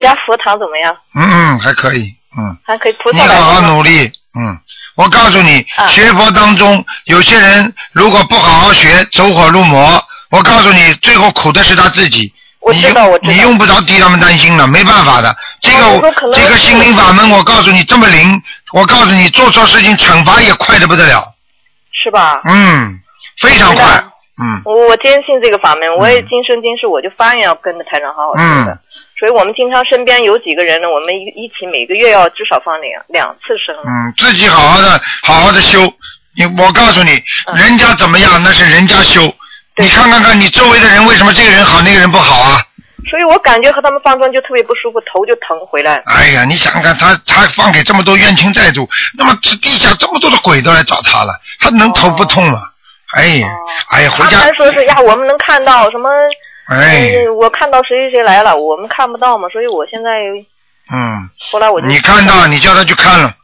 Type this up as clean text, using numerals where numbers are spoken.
家佛堂怎么样？ 还可以， 还可以。菩萨你好好努力，我告诉你，学佛当中有些人如果不好好学，走火入魔，我告诉你，最后苦的是他自己。 我知道。 你用不着替他们担心了，没办法的。这个心灵法门，我告诉你这么灵，我告诉你做错事情惩罚也快得不得了。 是吧？ 非常快。 我坚信这个法门，我也今生今世我就发愿要跟着台长好好学的。所以我们经常身边有几个人呢，我们一起每个月要至少放两次生。 自己好好的修。我告诉你，人家怎么样那是人家修。你看看你周围的人为什么这个人好那个人不好啊？ 所以我感觉和他们放生就特别不舒服，头就疼回来。 哎呀，你想看他放给这么多冤亲债主，那么地下这么多的鬼都来找他了，他能头不痛吗？哎呀，回家。 他们说是呀，我们能看到什么？我看到谁来了，我们看不到嘛，所以我现在。后来我就。 你看到，你叫他去看了。